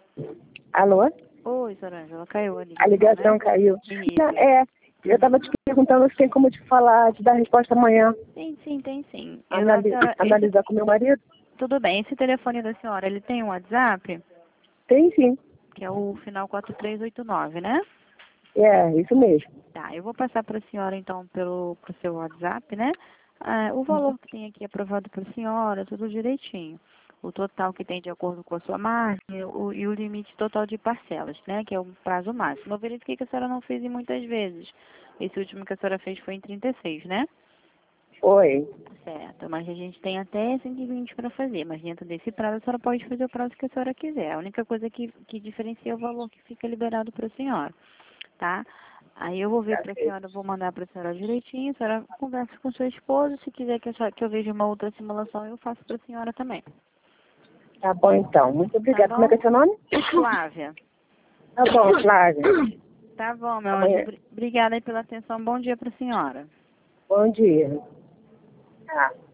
Alô? Oi, Sorângela, caiu a ligação, A ligação né? caiu. Isso. Não, eu estava te perguntando se tem como te falar, te dar a resposta amanhã. Sim, tem sim. Analisar com meu marido? Tudo bem, esse telefone da senhora, ele tem um WhatsApp, Tem sim. que é o final 4389, né? Isso mesmo. Tá, eu vou passar para a senhora, então, pro seu WhatsApp, né? O valor que tem aqui aprovado para a senhora, tudo direitinho. O total que tem de acordo com a sua margem e o limite total de parcelas, né? Que é o prazo máximo. Eu verifiquei que a senhora não fez em muitas vezes. Esse último que a senhora fez foi em 36, né? Oi. Certo, mas a gente tem até 120 para fazer, mas dentro desse prazo a senhora pode fazer o prazo que a senhora quiser. A única coisa que diferencia é o valor que fica liberado para a senhora, tá? Aí eu vou ver para a senhora, vou mandar para a senhora direitinho, a senhora conversa com sua esposa, se quiser que eu veja uma outra simulação, eu faço para a senhora também. Tá bom então. Muito obrigada. Como é que é seu nome? Flávia. Tá bom, Flávia. Tá bom, meu Amanhã. anjo. Obrigada aí pela atenção. Bom dia para a senhora. Bom dia. Tá.